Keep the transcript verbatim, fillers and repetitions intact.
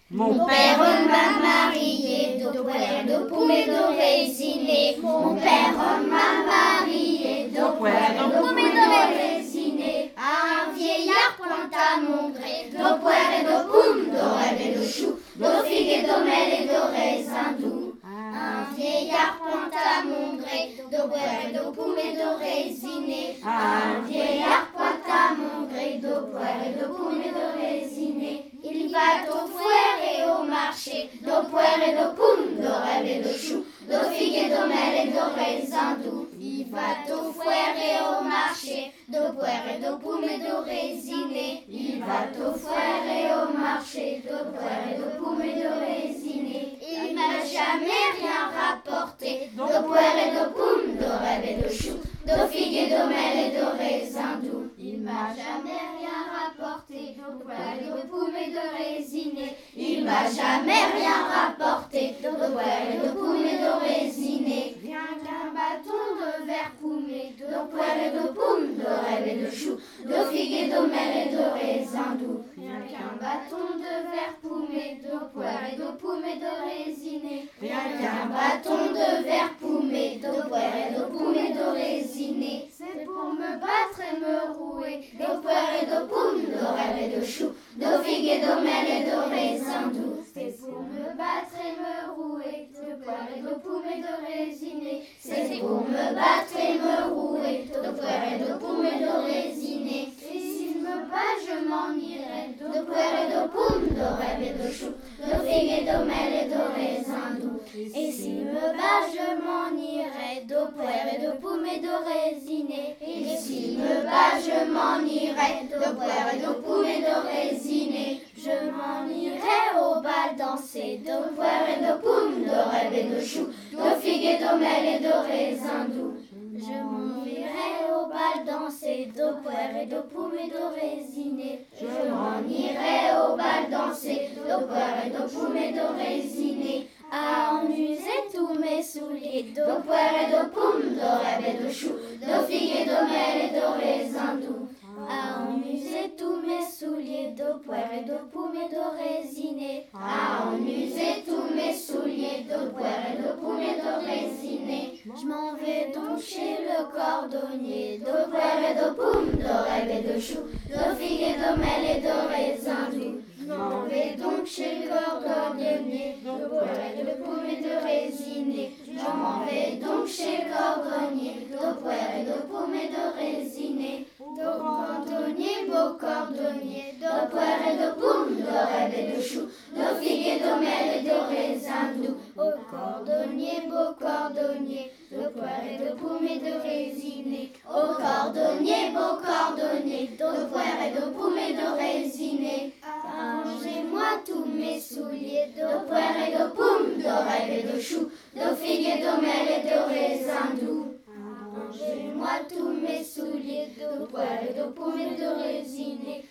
Mon père m'a marié de poire, de pomme et de résiné. Mon père m'a marié de poire, de pomme et de résiné. Un vieillard pointe à mon gré, de poire et de pomme, de rêve et de chou, de figues et de mêle et de raisin doux. Un vieillard pointe à mon gré, de poire et de pomme et de résiné. Un vieillard pointe à mon gré, de poire et de pomme et de résiné. Il va au foire et au marché, de poire et de pomme, de rêve et de chou, de figues et de mêle et de raisin doux. Il va au foire et au marché, de poire et de pomme et de résiné. Il va au foire et au marché, de poire et de pomme et de résiné. Il m'a jamais rien rapporté, de poire et de pomme, de rêve et de chou, de figues et de mêle et de raisin doux. Il m'a jamais rien rapporté, de poire et de pomme et de résiné. Il m'a jamais rien rapporté, de poire et de pomme et de résiné. Rien qu'un bâton de verre poumé, de poire et de pomme, de rêve et de chou, de figues et de mêle et de raisin doux. Rien qu'un bâton de verre poumé, de poire et de pomme et de résiné. Rien qu'un bâton de verre poumé, de poire et de pomme et de résiné. C'est pour me battre et me rouer, de poire et de pomme, de rêve et de chou, de figues et de mêle et de raisin doux. C'est pour me battre et me rouer, de poire et de pomme et de résiné. C'est pour me battre et me rouer, de poire et de pomme et de résiné. Et s'il me bat, je m'en irai, de poire et de pomme, de rêve et de chou, de figues et de mêle et de raisin doux. Et s'il me bat, je m'en irai, de poire et de pomme et de résiné. Et s'il me bat, je m'en irai, de poire et de pomme et de résiné. Je m'en irai au bal danser, de poire et de pomme, de rêve et de chou, de figues et de mêle et de raisin doux. Je m'en irai au bal danser, de poire et de pomme et de résiné. Je m'en irai au bal danser, de poire et de pomme et de résiné. À en user tous mes souliers, de poire et de pomme, de rêve et de chou, de figues et de mêle et de raisin doux. À en user tous mes souliers, de poire et de pomme et de résiné. À en user tous mes souliers, de poire et de pomme et de résiné. Je m'en vais donc chez le cordonnier, de poire et de pomme, de rêve et de chou, de figues et de mêle et de raisin doux. Je m'en vais donc chez le cordonnier, de poire et de pomme et de résiné. Je m'en vais donc chez le cordonnier, de poire et de pomme et de résiné. De cordonnier, beau cordonnier, de poire et de pomme, de rêve et de chou, de figues et de mêle et de raisin doux. Au cordonnier, beau cordonnier, de poire et de pomme et de résiné. Au cordonnier, beau cordonnier, de poire et de pomme et de résiné. Arrangez-moi tous mes souliers, de poire et de pomme, de rêve et de chou, de figues et de mêle et de raisin doux. Arrangez-moi tous mes souliers, de poire et de pomme et de résiné.